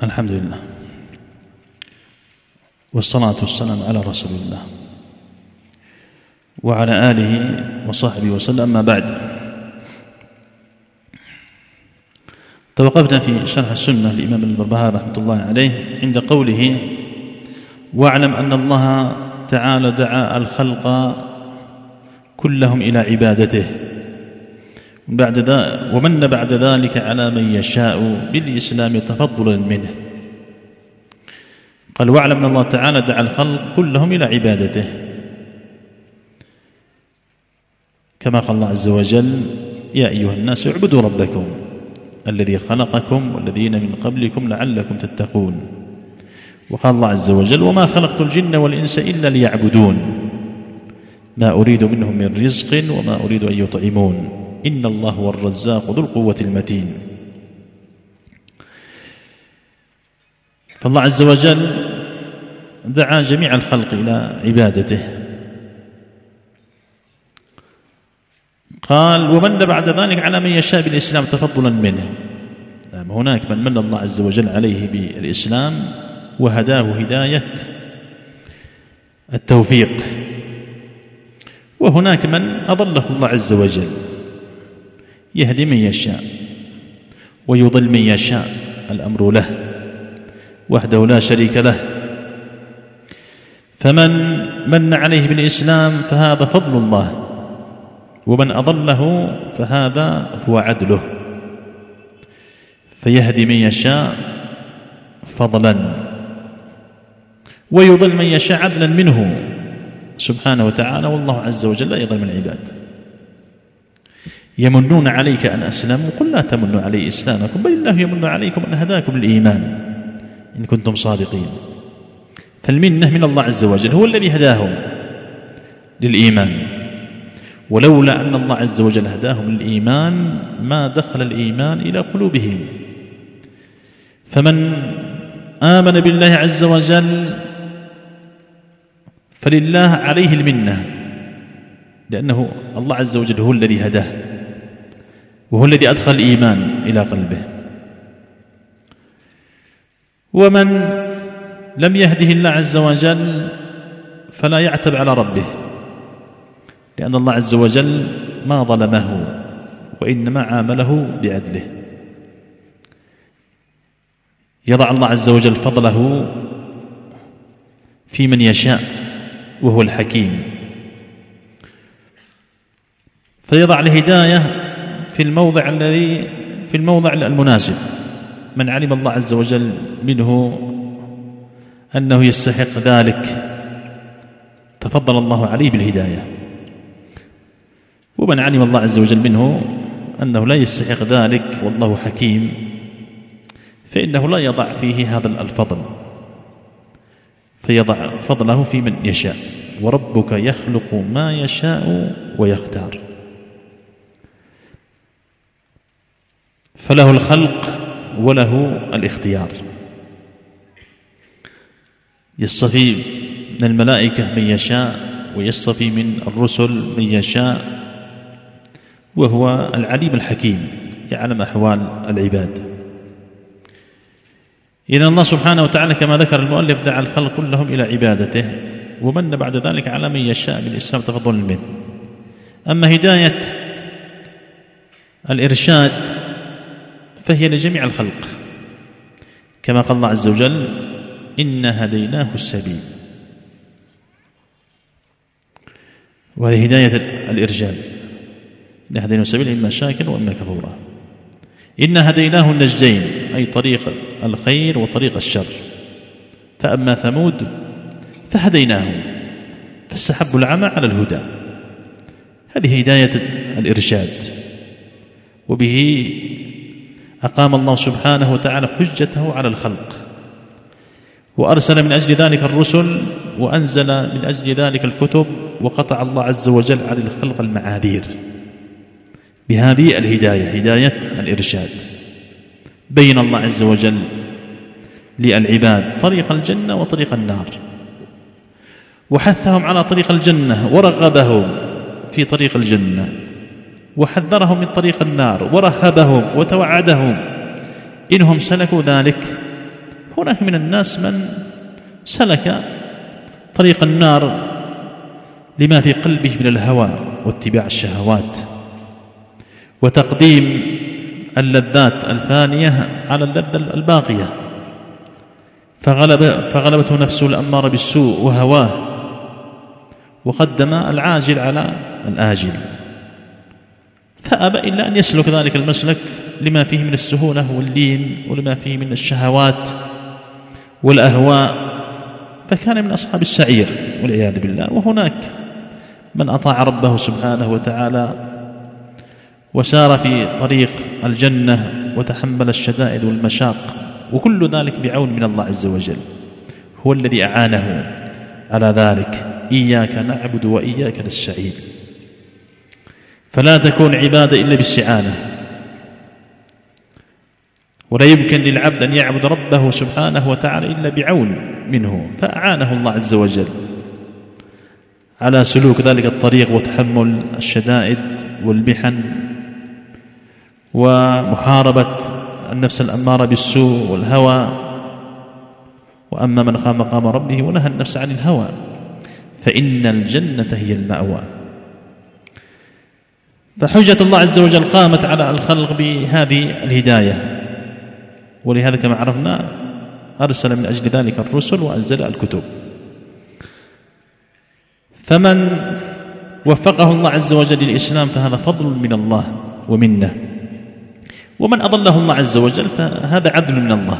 الحمد لله والصلاة والسلام على رسول الله وعلى آله وصحبه وسلم. أما بعد، توقفنا في شرح السنة للإمام البربهاري رحمة الله عليه عند قوله: واعلم أن الله تعالى دعا الخلق كلهم إلى عبادته ومن بعد ذلك على من يشاء بالإسلام تفضلا منه. قال: واعلم أن الله تعالى دعا الخلق كلهم إلى عبادته، كما قال الله عز وجل: يا أيها الناس اعبدوا ربكم الذي خلقكم والذين من قبلكم لعلكم تتقون. وقال الله عز وجل: وما خلقت الجن والإنس إلا ليعبدون ما أريد منهم من رزق وما أريد أن يطعمون إن الله هو الرزاق ذو القوة المتين. فالله عز وجل دعا جميع الخلق إلى عبادته. قال: ومن بعد ذلك على من يشاء بالإسلام تفضلا منه. هناك من من الله عز وجل عليه بالإسلام وهداه هداية التوفيق، وهناك من أضله الله عز وجل، يهدي من يشاء ويضل من يشاء، الأمر له وحده لا شريك له. فمن من عليه بالإسلام فهذا فضل الله، ومن أضله فهذا هو عدله، فيهدي من يشاء فضلا ويضل من يشاء عدلا منه سبحانه وتعالى. والله عز وجل لا يضل من العباد. يمنون عليك أن أسلموا قل لا تمنوا علي إسلامكم بل الله يمن عليكم أن هداكم للإيمان إن كنتم صادقين. فالمنة من الله عز وجل، هو الذي هداهم للإيمان، ولولا أن الله عز وجل هداهم للإيمان ما دخل الإيمان إلى قلوبهم. فمن آمن بالله عز وجل فلله عليه المنة، لأنه الله عز وجل هو الذي هداه وهو الذي أدخل الإيمان إلى قلبه. ومن لم يهده الله عز وجل فلا يعتب على ربه، لأن الله عز وجل ما ظلمه وإنما عامله بعدله. يضع الله عز وجل فضله في من يشاء وهو الحكيم، فيضع الهداية في الموضع المناسب. من علم الله عز وجل منه أنه يستحق ذلك تفضل الله عليه بالهداية، ومن علم الله عز وجل منه أنه لا يستحق ذلك والله حكيم فإنه لا يضع فيه هذا الفضل، فيضع فضله في من يشاء. وربك يخلق ما يشاء ويختار، فله الخلق وله الاختيار. يصطفي من الملائكة من يشاء ويصطفي من الرسل من يشاء، وهو العليم الحكيم يعلم أحوال العباد. إذن الله سبحانه وتعالى كما ذكر المؤلف دعا الخلق كلهم إلى عبادته، ومن بعد ذلك على من يشاء بالإسلام تفضلا منه. أما هداية الإرشاد فهي لجميع الخلق، كما قال الله عز وجل: إنا هديناه السبيل. وهذه هداية الإرشاد، إنا هديناه السبيل إما شاكرا وإما كفورا. إنا هديناه النجدين، أي طريق الخير وطريق الشر. فأما ثمود فهديناهم فاستحبوا العمى على الهدى. هذه هداية الإرشاد، وبه أقام الله سبحانه وتعالى حجته على الخلق، وأرسل من أجل ذلك الرسل، وأنزل من أجل ذلك الكتب، وقطع الله عز وجل على الخلق المعاذير بهذه الهداية، هداية الإرشاد. بين الله عز وجل للعباد طريق الجنة وطريق النار، وحثهم على طريق الجنة ورغبهم في طريق الجنة، وحذرهم من طريق النار ورهبهم وتوعدهم إنهم سلكوا ذلك هناك من الناس من سلك طريق النار لما في قلبه من الهوى واتباع الشهوات وتقديم اللذات الفانية على اللذة الباقية، فغلبته نفسه الأمارة بالسوء وهواه، وقدم العاجل على الآجل، فأبى إلا أن يسلك ذلك المسلك لما فيه من السهولة واللين ولما فيه من الشهوات والأهواء، فكان من أصحاب السعير والعياذ بالله. وهناك من أطاع ربه سبحانه وتعالى وسار في طريق الجنة وتحمل الشدائد والمشاق، وكل ذلك بعون من الله عز وجل، هو الذي أعانه على ذلك. إياك نعبد وإياك نستعين، فلا تكون عبادة إلا بالاستعانة، ولا يمكن للعبد أن يعبد ربه سبحانه وتعالى إلا بعون منه، فأعانه الله عز وجل على سلوك ذلك الطريق وتحمل الشدائد والمحن ومحاربة النفس الأمارة بالسوء والهوى. وأما من خاف مقام ربه ونهى النفس عن الهوى فإن الجنة هي المأوى. فحجة الله عز وجل قامت على الخلق بهذه الهداية، ولهذا كما عرفنا أرسل من أجل ذلك الرسل وأنزل الكتب. فمن وفقه الله عز وجل للإسلام فهذا فضل من الله ومنه، ومن أضله الله عز وجل فهذا عدل من الله.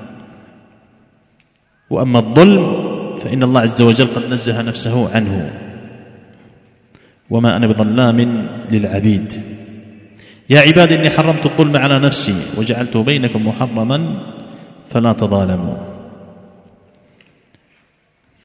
وأما الظلم فإن الله عز وجل قد نزه نفسه عنه، وما أنا بظلام للعبيد. يا عبادي إني حرمت الظلم على نفسي وجعلته بينكم محرما فلا تظالموا.